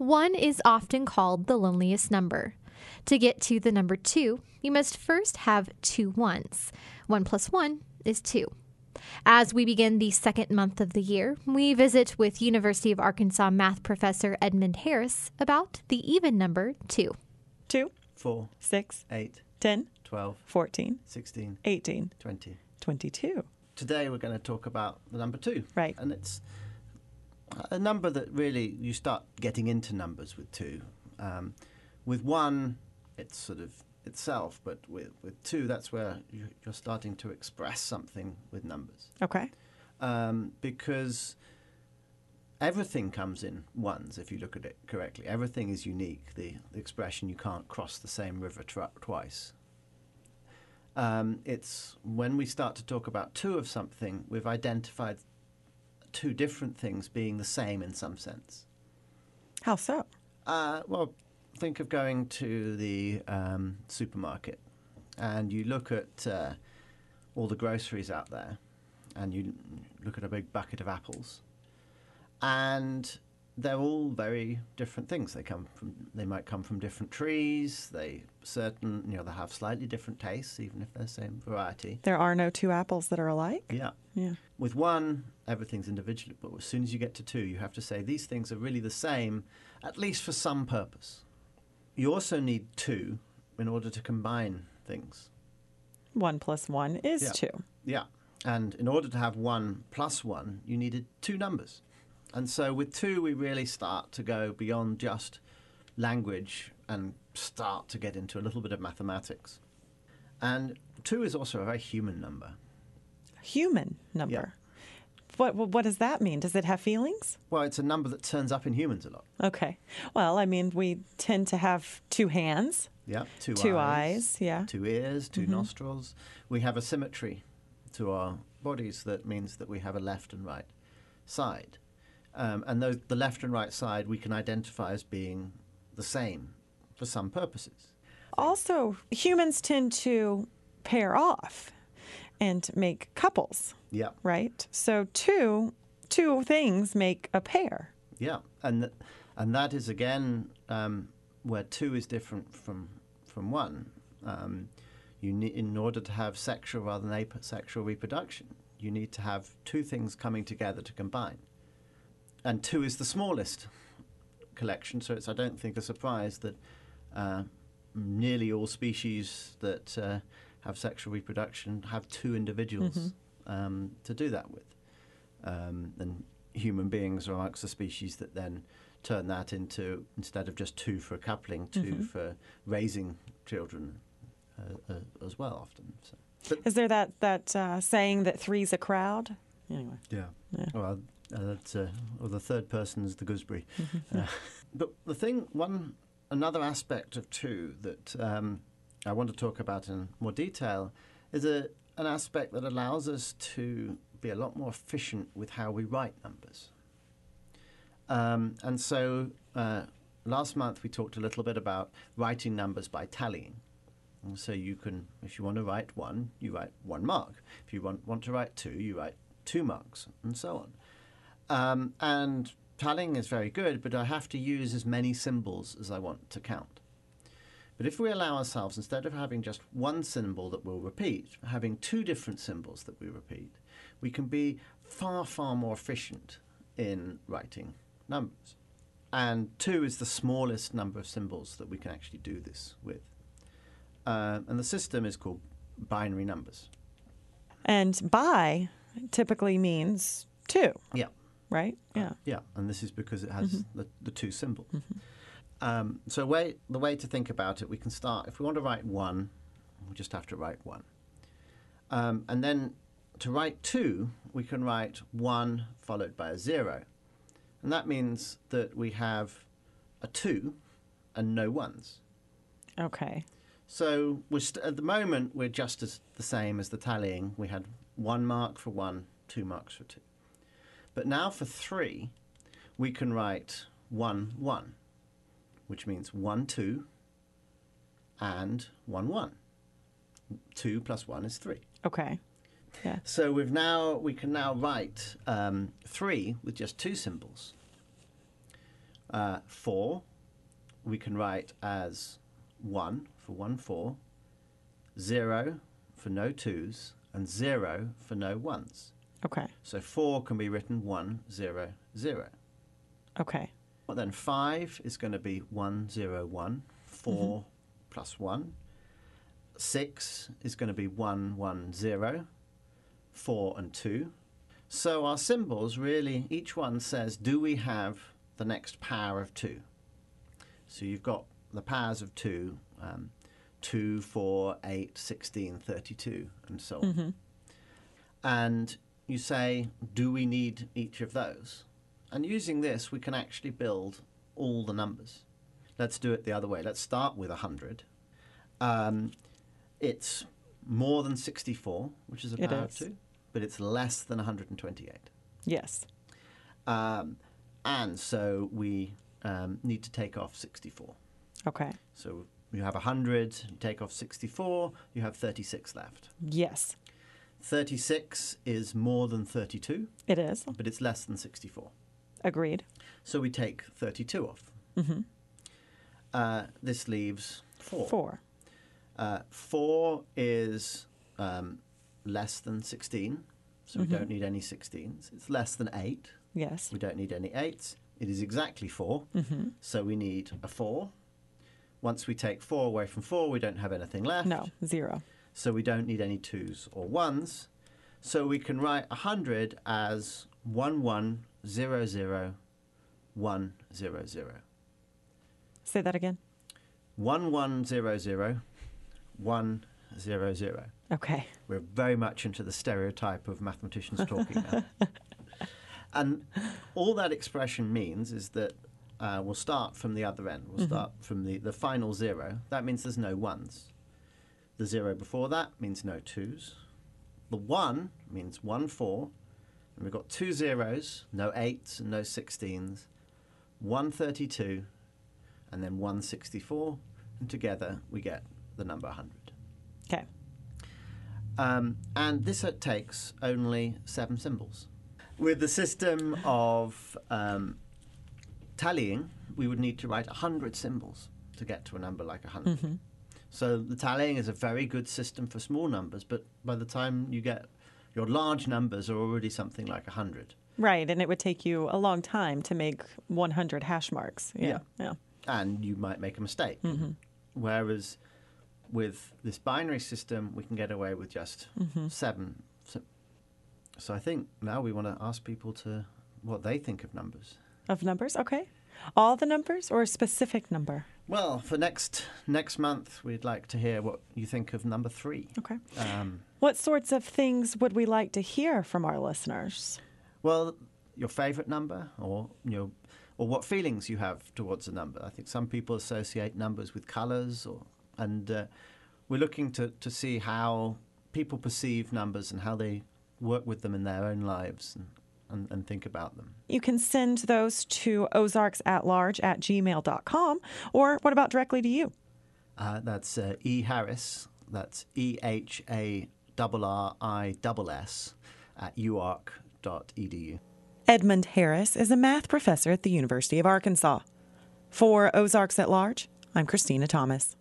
1 is often called the loneliest number. To get to the number 2, you must first have 2 ones. 1 plus 1 is 2. As we begin the second month of the year, we visit with University of Arkansas math professor Edmund Harris about the even number 2. 2, 4, 6, 8, 10, 12, 14, 16, 18, 20. 22. Today we're going to talk about the number 2. Right. And it's a number that really you start getting into numbers with 2. With 1, it's sort of itself, but with 2, that's where you're starting to express something with numbers. Okay. Because everything comes in ones, if you look at it correctly. Everything is unique. The expression, you can't cross the same river twice. It's when we start to talk about 2 of something, we've identified 2 different things being the same in some sense. How so? Well, think of going to the supermarket and you look at all the groceries out there and you look at a big bucket of apples and they're all very different things. They might come from different trees. They have slightly different tastes, even if they're the same variety. There are no 2 apples that are alike? Yeah. With 1, everything's individual, but as soon as you get to 2, you have to say these things are really the same, at least for some purpose. You also need 2 in order to combine things. 1 plus 1 is 2. Yeah. And in order to have 1 plus 1, you needed 2 numbers. And so with 2, we really start to go beyond just language and start to get into a little bit of mathematics. And 2 is also a very human number. Human number? Yeah. What does that mean? Does it have feelings? Well, it's a number that turns up in humans a lot. Okay. Well, I mean, we tend to have 2 hands. Yeah, 2 eyes. Yeah. 2 ears, 2 nostrils. We have a symmetry to our bodies that means that we have a left and right side. And the left and right side we can identify as being the same for some purposes. Also, humans tend to pair off and make couples. Yeah. Right? So two things make a pair. Yeah. And that is, again, where 2 is different from 1. You need, in order to have sexual rather than asexual reproduction, you need to have 2 things coming together to combine. And 2 is the smallest collection, so it's, I don't think, a surprise that nearly all species that have sexual reproduction have 2 individuals to do that with. And human beings are amongst the species that then turn that into, instead of just 2 for coupling, 2 for raising children as well often. So. Is there that saying that 3's a crowd? Anyway. Yeah. Well, that's the third person is the gooseberry. But the thing, another aspect of 2 that I want to talk about in more detail is an aspect that allows us to be a lot more efficient with how we write numbers. And so last month we talked a little bit about writing numbers by tallying. And so you can, if you want to write 1, you write 1 mark. If you want to write 2, you write 2 marks, and so on. And tallying is very good, but I have to use as many symbols as I want to count. But if we allow ourselves, instead of having just 1 symbol that we'll repeat, having 2 different symbols that we repeat, we can be far, far more efficient in writing numbers. And 2 is the smallest number of symbols that we can actually do this with. And the system is called binary numbers. And bi typically means 2. Yeah. Right? Yeah. Yeah, and this is because it has the 2 symbols. So the way to think about it, we can start, if we want to write 1, we just have to write 1. And then to write 2, we can write 1 followed by a 0. And that means that we have a 2 and no 1s. Okay. So at the moment, we're just as the same as the tallying. We had 1 mark for 1, 2 marks for 2. But now for 3, we can write 1, 1, which means 1, 2, and 1, 1. 2 plus 1 is 3. Okay. Yeah. So we can now write 3 with just 2 symbols. 4 we can write as 1 for 1, 4, 0 for no 2s, and 0 for no 1s. Okay. So 4 can be written 1, 0, 0. Okay. Well, then 5 is going to be 1, 0, 1, 4 plus 1. 6 is going to be 1, 1, 0, 4 and 2. So our symbols really, each one says, do we have the next power of 2? So you've got the powers of 2, 2, 4, 8, 16, 32, and so on. And you say, do we need each of those? And using this, we can actually build all the numbers. Let's do it the other way. Let's start with 100. It's more than 64, which is a power of 2, but it's less than 128. Yes. And so we need to take off 64. Okay. So you have 100, you take off 64, you have 36 left. Yes. 36 is more than 32, It is. but it's less than 64. Agreed. So we take 32 off. This leaves 4. 4. 4 is less than 16, so we don't need any 16s. It's less than 8. Yes. We don't need any 8s. It is exactly 4, so we need a 4. Once we take 4 away from 4, we don't have anything left. No, 0. So we don't need any 2s or 1s. So we can write 100 as 1, 1, 0, 0, 1, 0, 0. Say that again. 1, 1, 0, 0, 1, 0, 0. Okay. We're very much into the stereotype of mathematicians talking now. And all that expression means is that we'll start from the other end. We'll start from the final 0. That means there's no 1s. The 0 before that means no 2s. The 1 means 1, 4. And we've got 2 0s, no 8s and no 16s, 132, and then 164. And together we get the number 100. Okay. And this takes only 7 symbols. With the system of tallying, we would need to write 100 symbols to get to a number like 100. So the tallying is a very good system for small numbers, but by the time you get your large numbers are already something like 100. Right, and it would take you a long time to make 100 hash marks. Yeah. And you might make a mistake. Whereas with this binary system, we can get away with just 7. So I think now we want to ask people to what they think of numbers. Of numbers? Okay. All the numbers or a specific number? Well, for next month, we'd like to hear what you think of number 3. Okay. What sorts of things would we like to hear from our listeners? Well, your favorite number, or what feelings you have towards a number. I think some people associate numbers with colors, and we're looking to see how people perceive numbers and how they work with them in their own lives and think about them. You can send those to ozarksatlarge@gmail.com, or what about directly to you? That's E. Harris, that's EHARRISS @uark.edu. Edmund Harris is a math professor at the University of Arkansas. For Ozarks at Large, I'm Christina Thomas.